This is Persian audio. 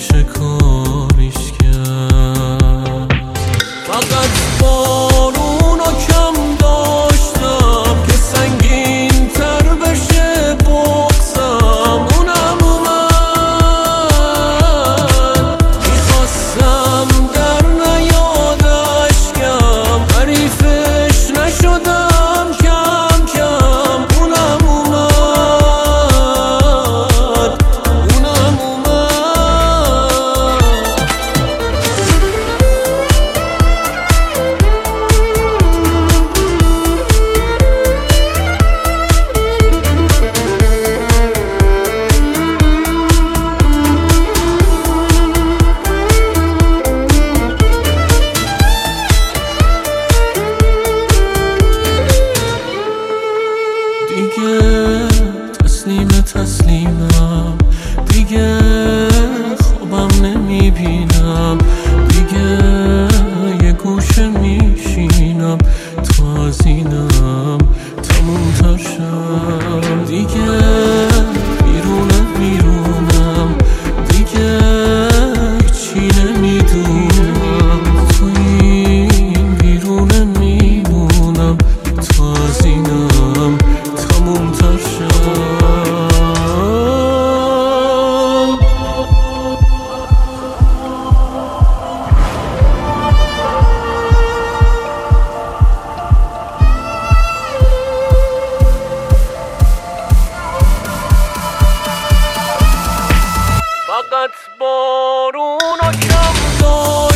نمیشه کاریش کرد. فقط بارونو کم داشتم که سنگین تر بشه بغضم. اونم اومد میخواستم در نیاد اشکم، حریفش نشدم کم کم. اونم اومد اونم اومد. دیگه تسلیمم، دیگه خوابم نمیبینم، دیگه یه گوشه میشینم تا از اینم تموم تاشم. دیگه بیرونم، دیگه هیچی نمیدونم، تو این بیرونه میمونم تا از اینم تموم تاشم. فقط بارونو کم داشتم